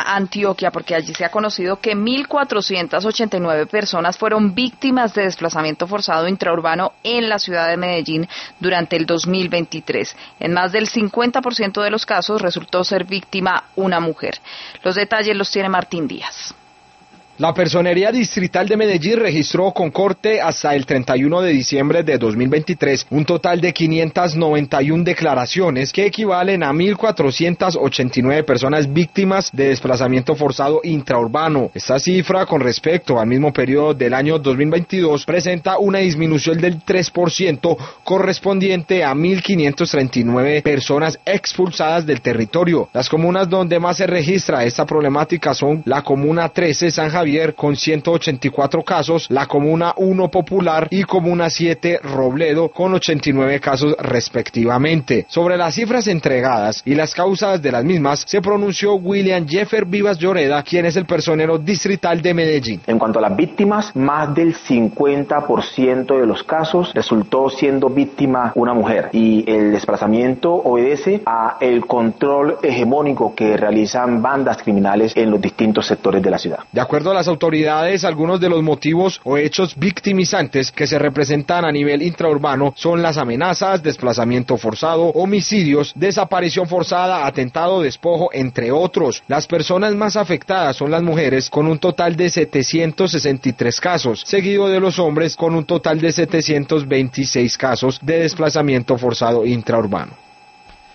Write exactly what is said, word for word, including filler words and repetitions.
Antioquia, porque allí se ha conocido que mil cuatrocientas ochenta y nueve personas fueron víctimas de desplazamiento forzado intraurbano en la ciudad de Medellín durante el dos mil veintitrés. En más del cincuenta por ciento de los casos resultó ser víctima una mujer. Los detalles los tiene Martín Díaz. La Personería Distrital de Medellín registró con corte hasta el treinta y uno de diciembre de dos mil veintitrés un total de quinientas noventa y una declaraciones que equivalen a mil cuatrocientas ochenta y nueve personas víctimas de desplazamiento forzado intraurbano. Esta cifra, con respecto al mismo periodo del año dos mil veintidós, presenta una disminución del tres por ciento correspondiente a mil quinientas treinta y nueve personas expulsadas del territorio. Las comunas donde más se registra esta problemática son la Comuna trece, San Javier, con ciento ochenta y cuatro casos, la Comuna uno Popular y Comuna siete Robledo con ochenta y nueve casos respectivamente. Sobre las cifras entregadas y las causas de las mismas se pronunció William Jeffer Vivas Lloreda, quien es el personero distrital de Medellín. En cuanto a las víctimas, más del cincuenta por ciento de los casos resultó siendo víctima una mujer, y el desplazamiento obedece a el control hegemónico que realizan bandas criminales en los distintos sectores de la ciudad. De acuerdo a las autoridades, algunos de los motivos o hechos victimizantes que se representan a nivel intraurbano son las amenazas, desplazamiento forzado, homicidios, desaparición forzada, atentado, despojo, entre otros. Las personas más afectadas son las mujeres, con un total de setecientos sesenta y tres casos, seguido de los hombres con un total de setecientos veintiséis casos de desplazamiento forzado intraurbano.